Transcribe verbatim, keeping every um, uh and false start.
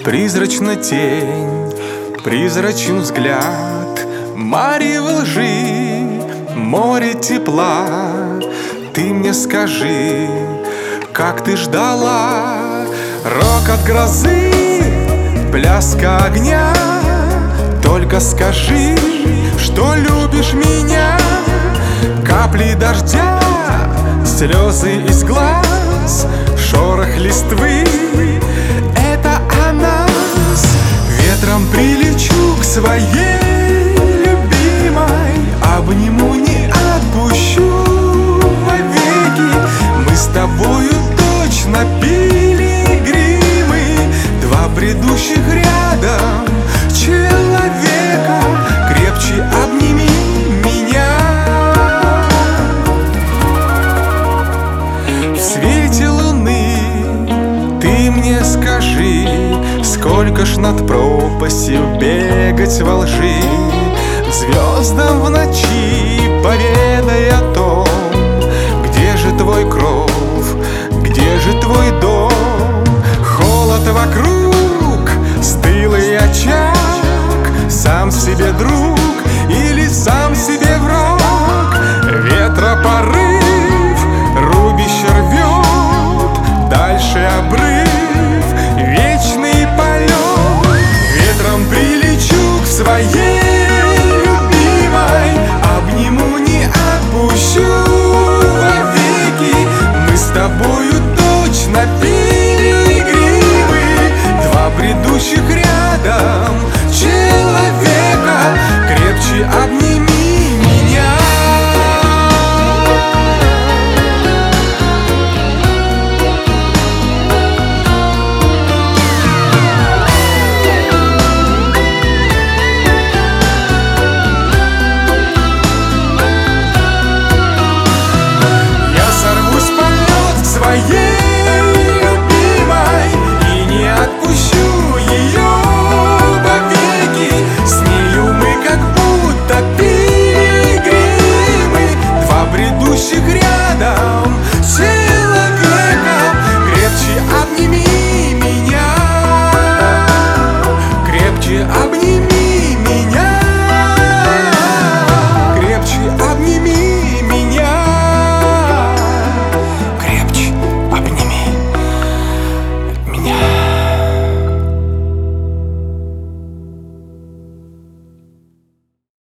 Призрачна тень, призрачен взгляд, марево лжи, море тепла. Ты мне скажи, как ты ждала рокот грозы, пляска огня. Только скажи, что любишь меня. Капли дождя, слезы из глаз, шорох листвы — это о нас. Ветром прилечу к своей любимой, обниму, не отпущу вовеки. Мы с тобою точно пилигримы, два бредущих рядом человека. Крепче обними меня. В свете луны ты мне скажи, сколько ж над пропастью бегать во лжи. Звездам в ночи поведай о том, где же твой кров, где же твой дом. Холод вокруг